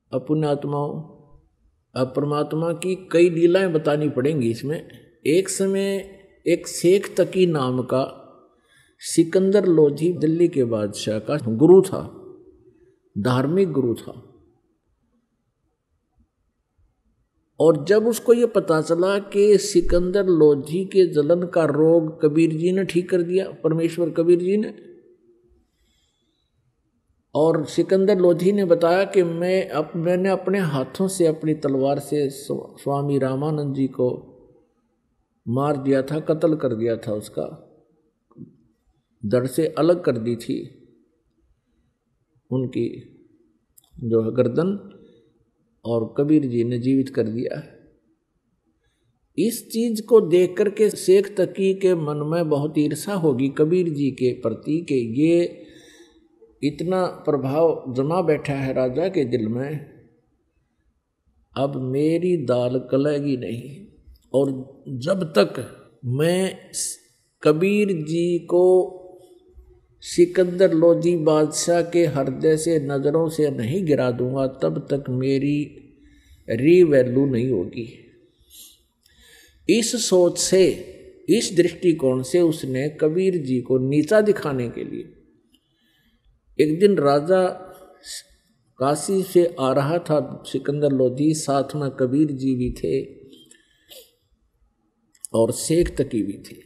अपुण्यात्माओं, अब परमात्मा की कई लीलाएं बतानी पड़ेंगी इसमें। एक समय एक शेख तकी नाम का सिकंदर लोधी दिल्ली के बादशाह का गुरु था, धार्मिक गुरु था। और जब उसको ये पता चला कि सिकंदर लोधी के जलन का रोग कबीर जी ने ठीक कर दिया, परमेश्वर कबीर जी ने, और सिकंदर लोधी ने बताया कि मैंने अपने हाथों से अपनी तलवार से स्वामी रामानंद जी को मार दिया था, कत्ल कर दिया था, उसका धड़ से अलग कर दी थी उनकी जो है गर्दन, और कबीर जी ने जीवित कर दिया। इस चीज को देख करके शेख तकी के मन में बहुत ईर्ष्या होगी कबीर जी के प्रति कि ये इतना प्रभाव जमा बैठा है राजा के दिल में, अब मेरी दाल गलेगी नहीं। और जब तक मैं कबीर जी को सिकंदर लोधी बादशाह के हृदय से नज़रों से नहीं गिरा दूंगा, तब तक मेरी रीवैल्यू नहीं होगी। इस सोच से, इस दृष्टिकोण से उसने कबीर जी को नीचा दिखाने के लिए, एक दिन राजा काशी से आ रहा था सिकंदर लोधी, साथ में कबीर जी भी थे और शेख तकी भी थे।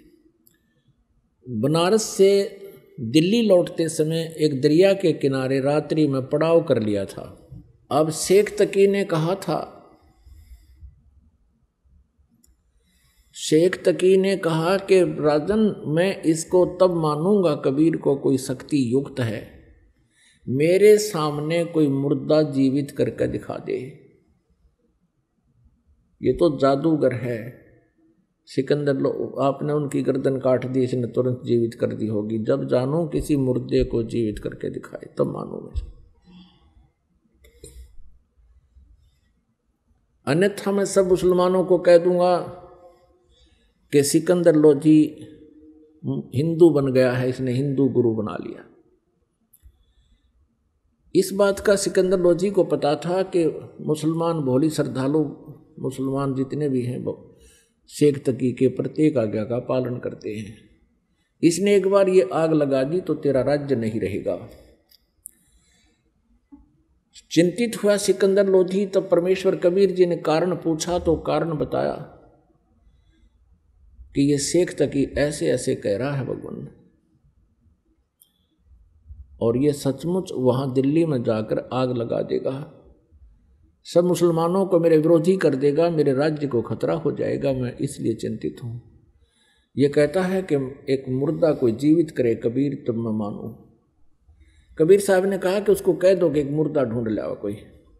बनारस से दिल्ली लौटते समय एक दरिया के किनारे रात्रि में पड़ाव कर लिया था। अब शेख तकी ने कहा था, शेख तकी ने कहा कि राजन, मैं इसको तब मानूंगा कबीर को कोई शक्ति युक्त है, मेरे सामने कोई मुर्दा जीवित करके दिखा दे। ये तो जादूगर है। सिकंदर आपने उनकी गर्दन काट दी, इसने तुरंत जीवित कर दी होगी। जब जानूं किसी मुर्दे को जीवित करके दिखाए तब मानूं मैं, अन्यथा मैं सब मुसलमानों को कह दूंगा कि सिकंदर लोधी हिंदू बन गया है, इसने हिंदू गुरु बना लिया। इस बात का सिकंदर लोधी को पता था कि मुसलमान भोली श्रद्धालु मुसलमान जितने भी हैं वो शेख तकी के प्रत्येक आज्ञा का पालन करते हैं। इसने एक बार ये आग लगा दी तो तेरा राज्य नहीं रहेगा। चिंतित हुआ सिकंदर लोधी। तब परमेश्वर कबीर जी ने कारण पूछा तो कारण बताया कि ये शेख तकी ऐसे ऐसे कह रहा है भगवान, और ये सचमुच वहां दिल्ली में जाकर आग लगा देगा, सब मुसलमानों को मेरे विरोधी कर देगा, मेरे राज्य को खतरा हो जाएगा, मैं इसलिए चिंतित हूं। ये कहता है कि एक मुर्दा कोई जीवित करे कबीर तब मैं मानूं। कबीर साहब ने कहा कि उसको कह दो कि एक मुर्दा ढूंढ लाओ कोई।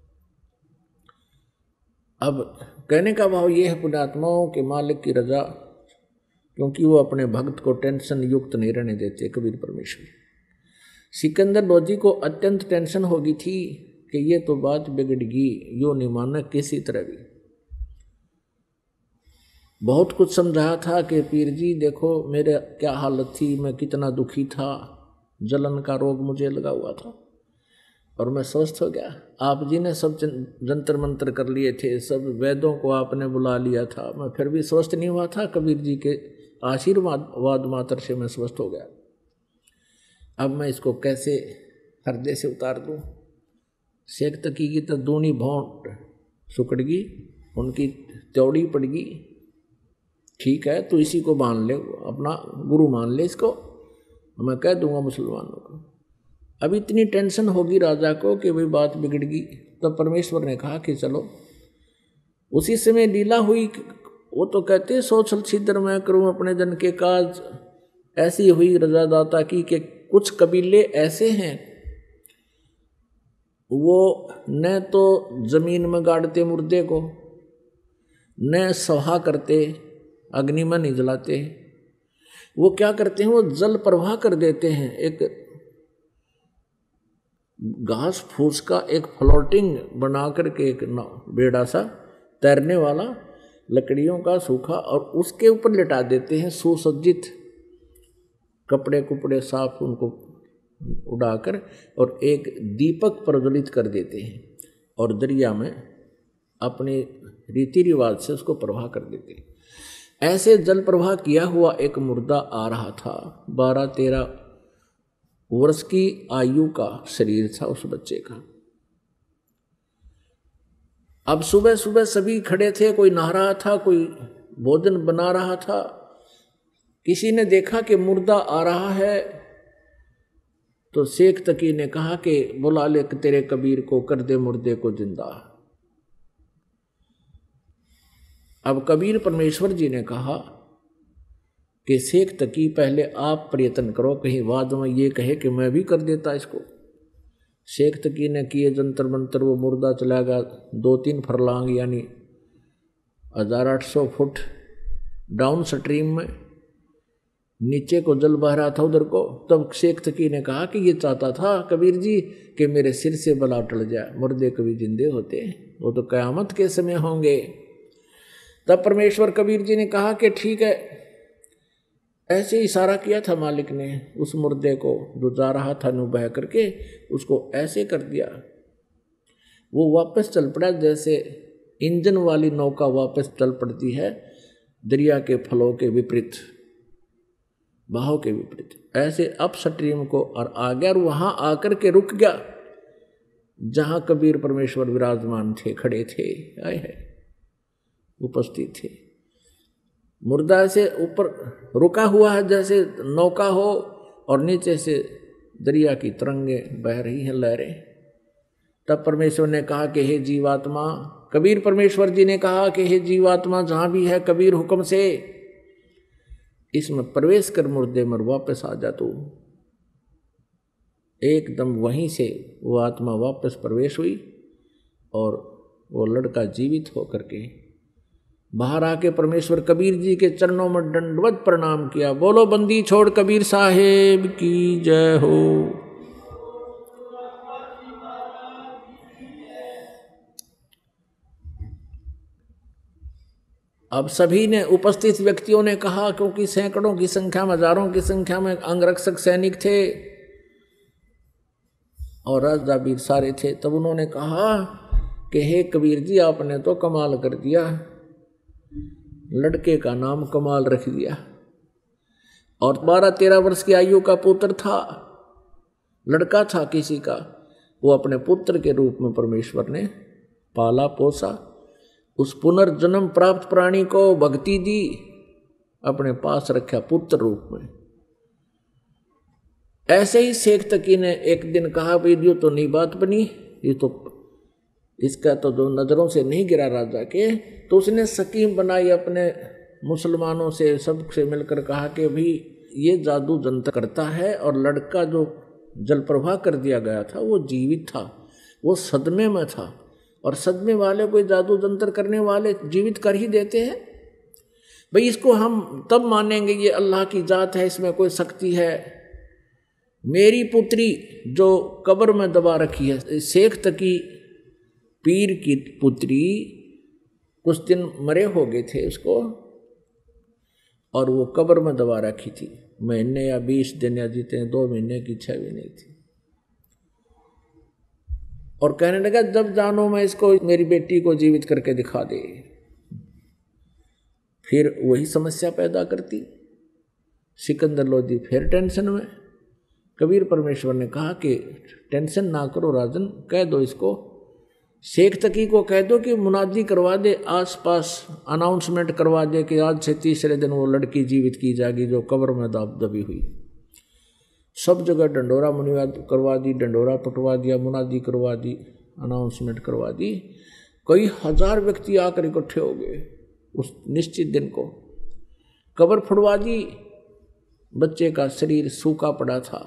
अब कहने का भाव ये है पुण्यात्माओं के मालिक की रजा, क्योंकि वो अपने भक्त को टेंशन युक्त नहीं रहने देते कबीर परमेश्वर। सिकंदर लोधी को अत्यंत टेंशन होगी थी कि ये तो बात बिगड़गी, यो नहीं माना किसी तरह भी। बहुत कुछ समझाया था कि पीर जी देखो मेरे क्या हालत थी, मैं कितना दुखी था, जलन का रोग मुझे लगा हुआ था और मैं स्वस्थ हो गया। आप जी ने सब जंतर मंत्र कर लिए थे, सब वैद्यों को आपने बुला लिया था, मैं फिर भी स्वस्थ नहीं हुआ था। कबीर जी के आशीर्वाद मात्र से मैं स्वस्थ हो गया। अब मैं इसको कैसे हृदय से उतार दूं। शेख तकी की तो दूनी भौंट सुकड़गी, उनकी त्योड़ी पड़गी। ठीक है, तो इसी को मान ले, अपना गुरु मान ले इसको, मैं कह दूंगा मुसलमानों को। अब इतनी टेंशन होगी राजा को कि भाई बात बिगड़गी। तब परमेश्वर ने कहा कि चलो। उसी समय लीला हुई। वो तो कहते सोचल छिद्र मैं करूं अपने जन के काज, ऐसी हुई रजादाता की कि कुछ कबीले ऐसे हैं वो न तो जमीन में गाड़ते मुर्दे को, न सहा करते, अग्नि में नहीं जलाते। वो क्या करते हैं, वो जल प्रवाह कर देते हैं। एक घास फूस का एक फ्लोटिंग बना करके एक बेड़ा सा तैरने वाला लकड़ियों का सूखा, और उसके ऊपर लिटा देते हैं सुसज्जित कपड़े कुपड़े साफ उनको उड़ाकर, और एक दीपक प्रज्वलित कर देते हैं और दरिया में अपने रीति रिवाज से उसको प्रवाह कर देते। ऐसे जल प्रवाह किया हुआ एक मुर्दा आ रहा था। 12-13 वर्ष की आयु का शरीर था उस बच्चे का। अब सुबह सुबह सभी खड़े थे, कोई नहा रहा था, कोई भोजन बना रहा था। किसी ने देखा कि मुर्दा आ रहा है, तो शेख तकी ने कहा कि बुला ले तेरे कबीर को, कर दे मुर्दे को जिंदा। अब कबीर परमेश्वर जी ने कहा कि शेख तकी पहले आप प्रयत्न करो, कहीं बाद में ये कहे कि मैं भी कर देता इसको। शेख तकी ने किए जंतर मंतर, वो मुर्दा चला गया 2-3 फरलांग यानी 1800 फुट डाउन स्ट्रीम में, नीचे को जल बह रहा था उधर को। तब शेख तकी ने कहा कि ये चाहता था कबीर जी कि मेरे सिर से बला टल जाए, मुर्दे कभी जिंदे होते, वो तो कयामत के समय होंगे। तब परमेश्वर कबीर जी ने कहा कि ठीक है। ऐसे इशारा किया था मालिक ने उस मुर्दे को जो जा रहा था, नु बह करके उसको ऐसे कर दिया। वो वापस चल पड़ा जैसे इंजन वाली नौका वापस चल पड़ती है दरिया के फ्लो के विपरीत, बहाव के विपरीत। ऐसे अप स्ट्रीम को और आ गया और वहां आकर के रुक गया जहां कबीर परमेश्वर विराजमान थे, खड़े थे, आए हैं, उपस्थित थे। मुर्दा से ऊपर रुका हुआ है जैसे नौका हो, और नीचे से दरिया की तरंगे बह रही हैं, लहरें। तब परमेश्वर ने कहा कि हे जीवात्मा, कबीर परमेश्वर जी ने कहा कि हे जीवात्मा जहां भी है कबीर हुक्म से इसमें प्रवेश कर, मुर्दे में वापस आ जा तू। एकदम वहीं से वो आत्मा वापस प्रवेश हुई और वो लड़का जीवित होकर के बाहर आके परमेश्वर कबीर जी के चरणों में दंडवत प्रणाम किया। बोलो बंदी छोड़ कबीर साहेब की जय हो। अब सभी ने, उपस्थित व्यक्तियों ने कहा, क्योंकि सैकड़ों की संख्या में, हजारों की संख्या में अंगरक्षक सैनिक थे और राजदाबीर सारे थे, तब उन्होंने कहा कि हे कबीर जी आपने तो कमाल कर दिया, लड़के का नाम कमाल रख दिया। और 12-13 वर्ष की आयु का पुत्र था, लड़का था किसी का, वो अपने पुत्र के रूप में परमेश्वर ने पाला पोसा। उस पुनर्जन्म प्राप्त प्राणी को भक्ति दी, अपने पास रखा पुत्र रूप में। ऐसे ही शेख तकी ने एक दिन कहा भाई ये तो नहीं बात बनी, ये तो इसका तो जो नजरों से नहीं गिरा राजा के, तो उसने स्कीम बनाई अपने मुसलमानों से, सबसे मिलकर कहा कि भाई ये जादू जंतर करता है, और लड़का जो जल प्रवाह कर दिया गया था वो जीवित था, वो सदमे में था, और सदमे वाले कोई जादू जंतर करने वाले जीवित कर ही देते हैं। भाई इसको हम तब मानेंगे ये अल्लाह की जात है, इसमें कोई शक्ति है। मेरी पुत्री जो कब्र में दबा रखी है, शेख तकी पीर की पुत्री, कुछ दिन मरे हो गए थे उसको, और वो कब्र में दबा रखी थी, महीने या 20 दिन या जीते 2 महीने की 6 भी नहीं थी। और कहने लगा जब जानो मैं इसको, मेरी बेटी को जीवित करके दिखा दे। फिर वही समस्या पैदा करती। सिकंदर लोधी फिर टेंशन में। कबीर परमेश्वर ने कहा कि टेंशन ना करो राजन, कह दो इसको, शेख तकी को कह दो कि मुनादी करवा दे, आसपास अनाउंसमेंट करवा दे कि आज से तीसरे दिन वो लड़की जीवित की जाएगी जो कब्र में दबी हुई। सब जगह डंडोरा मुनियाद करवा दी, डंडोरा पटवा दिया, मुनादी करवा दी, अनाउंसमेंट करवा दी। कई हजार व्यक्ति आकर इकट्ठे हो गए उस निश्चित दिन को। कब्र फुड़वा दी, बच्चे का शरीर सूखा पड़ा था।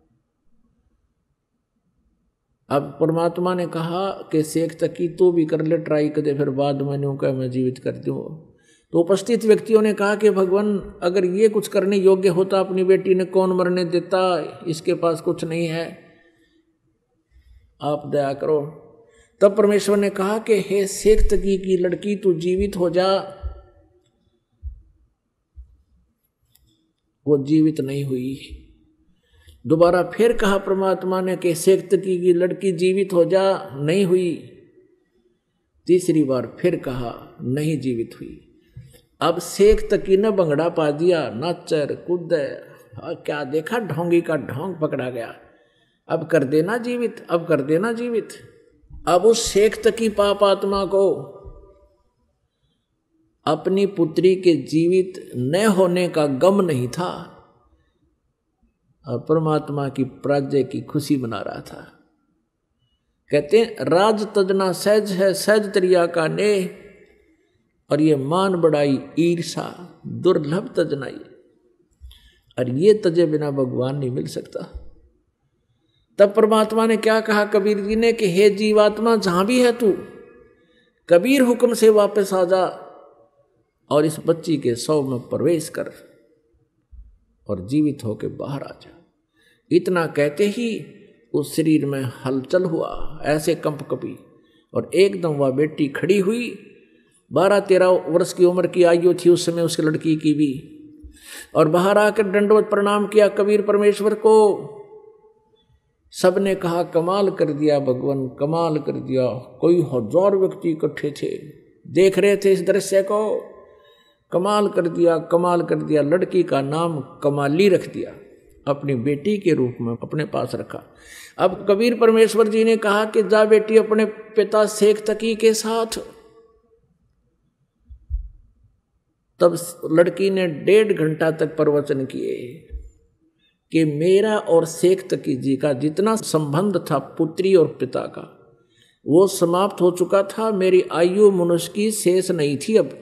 अब परमात्मा ने कहा कि शेख तकी तू भी कर ले ट्राई कर दे, फिर बाद में यूँ कह मैं जीवित कर दूँ। तो उपस्थित व्यक्तियों ने कहा कि भगवान अगर ये कुछ करने योग्य होता अपनी बेटी ने कौन मरने देता, इसके पास कुछ नहीं है, आप दया करो। तब परमेश्वर ने कहा कि हे शेख तकी की लड़की तू जीवित हो जा। वो जीवित नहीं हुई। दोबारा फिर कहा परमात्मा ने कि शेख तकी की लड़की जीवित हो जा, नहीं हुई। तीसरी बार फिर कहा, नहीं जीवित हुई। अब शेख तकी ने बंगड़ा पा दिया, नाचर कूद, क्या देखा, ढोंगी का ढोंग पकड़ा गया। अब कर देना जीवित, अब कर देना जीवित। अब उस शेख तकी पाप आत्मा को अपनी पुत्री के जीवित न होने का गम नहीं था और परमात्मा की पराजय की खुशी मना रहा था। कहते हैं राज तजना सहज है, सहज त्रिया का नेह, और ये मान बढ़ाई ईर्षा दुर्लभ तजनाई। और ये तजे बिना भगवान नहीं मिल सकता। तब परमात्मा ने क्या कहा कबीर जी ने कि हे जीवात्मा, जहां भी है तू, कबीर हुक्म से वापस आ जा और इस बच्ची के शव में प्रवेश कर और जीवित होकर बाहर आ जा। इतना कहते ही उस शरीर में हलचल हुआ, ऐसे कंप कपी, और एकदम वह बेटी खड़ी हुई। 12-13 वर्ष की उम्र की आयु थी उस समय उसकी लड़की की भी, और बाहर आकर दंडवत प्रणाम किया कबीर परमेश्वर को। सबने कहा कमाल कर दिया भगवान, कमाल कर दिया। कोई 1000 व्यक्ति इकट्ठे थे, देख रहे थे इस दृश्य को। कमाल कर दिया, कमाल कर दिया। लड़की का नाम कमाली रख दिया, अपनी बेटी के रूप में अपने पास रखा। अब कबीर परमेश्वर जी ने कहा कि जा बेटी अपने पिता शेख तकी के साथ। तब लड़की ने 1.5 घंटा तक प्रवचन किए कि मेरा और शेख तकी जी का जितना संबंध था पुत्री और पिता का, वो समाप्त हो चुका था। मेरी आयु मनुष्य की शेष नहीं थी। अब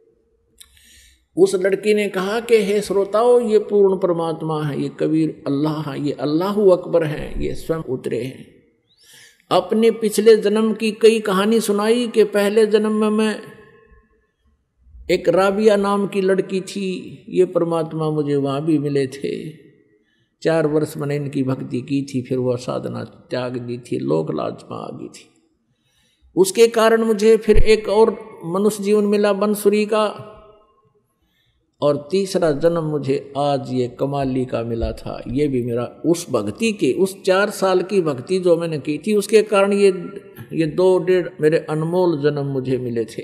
उस लड़की ने कहा कि हे श्रोताओं, ये पूर्ण परमात्मा है, ये कबीर अल्लाह है, ये अल्लाहु अकबर है, ये स्वयं उतरे हैं। अपने पिछले जन्म की कई कहानी सुनाई कि पहले जन्म में मैं एक राबिया नाम की लड़की थी, ये परमात्मा मुझे वहाँ भी मिले थे। 4 वर्ष मैंने इनकी भक्ति की थी, फिर वह साधना त्याग दी थी, लोक लाज में आ गई थी। उसके कारण मुझे फिर एक और मनुष्य जीवन मिला बंसुरी का, और तीसरा जन्म मुझे आज ये कमाली का मिला था। ये भी मेरा उस भक्ति के, उस 4 साल की भक्ति जो मैंने की थी, उसके कारण ये 2-1.5 मेरे अनमोल जन्म मुझे मिले थे।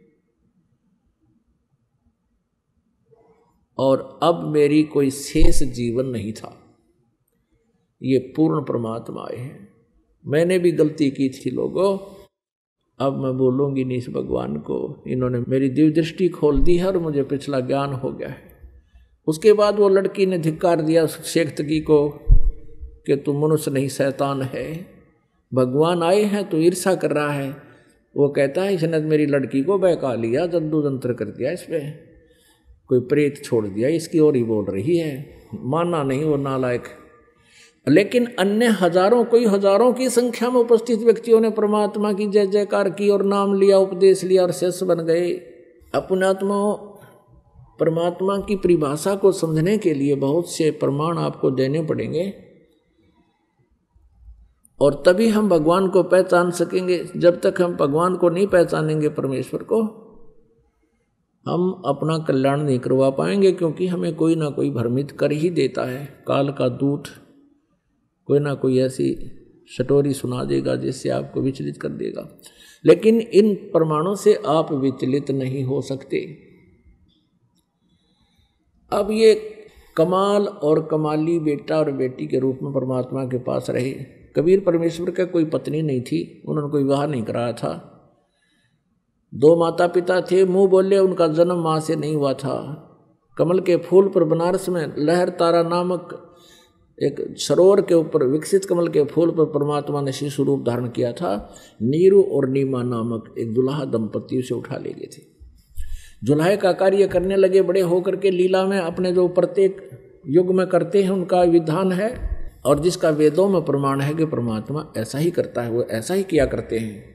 और अब मेरी कोई शेष जीवन नहीं था। ये पूर्ण परमात्मा आए हैं। मैंने भी गलती की थी लोगों, अब मैं बोलूँगी नहीं इस भगवान को। इन्होंने मेरी दिव्य दृष्टि खोल दी है और मुझे पिछला ज्ञान हो गया है। उसके बाद वो लड़की ने धिक्कार दिया शेख तकी को कि तू मनुष्य नहीं शैतान है, भगवान आए हैं तो ईर्षा कर रहा है। वो कहता है इसने मेरी लड़की को बहका लिया, जद्दू जंत्र कर दिया, इस पर कोई प्रेत छोड़ दिया, इसकी ओर ही बोल रही है। माना नहीं वो नालायक। लेकिन अन्य हजारों की संख्या में उपस्थित व्यक्तियों ने परमात्मा की जय जयकार की और नाम लिया, उपदेश लिया और शिष्य बन गए। अपनात्मा परमात्मा की परिभाषा को समझने के लिए बहुत से प्रमाण आपको देने पड़ेंगे, और तभी हम भगवान को पहचान सकेंगे। जब तक हम भगवान को नहीं पहचानेंगे, परमेश्वर को, हम अपना कल्याण नहीं करवा पाएंगे, क्योंकि हमें कोई ना कोई भ्रमित कर ही देता है। काल का दूत कोई ना कोई ऐसी स्टोरी सुना देगा जिससे आपको विचलित कर देगा। लेकिन इन प्रमाणों से आप विचलित नहीं हो सकते। अब ये कमाल और कमाली बेटा और बेटी के रूप में परमात्मा के पास रहे। कबीर परमेश्वर का कोई पत्नी नहीं थी, उन्होंने कोई विवाह नहीं कराया था। 2 माता पिता थे, मुंह बोले उनका जन्म माँ से नहीं हुआ था। कमल के फूल पर बनारस में लहर तारा नामक एक सरोवर के ऊपर विकसित कमल के फूल पर परमात्मा ने शिशु रूप धारण किया था। नीरू और नीमा नामक एक दुल्हा दंपति उसे उठा ले गए थे। जुल्हे का कार्य करने लगे, बड़े होकर के लीला में अपने जो प्रत्येक युग में करते हैं उनका विधान है, और जिसका वेदों में प्रमाण है कि परमात्मा ऐसा ही करता है, वो ऐसा ही किया करते हैं।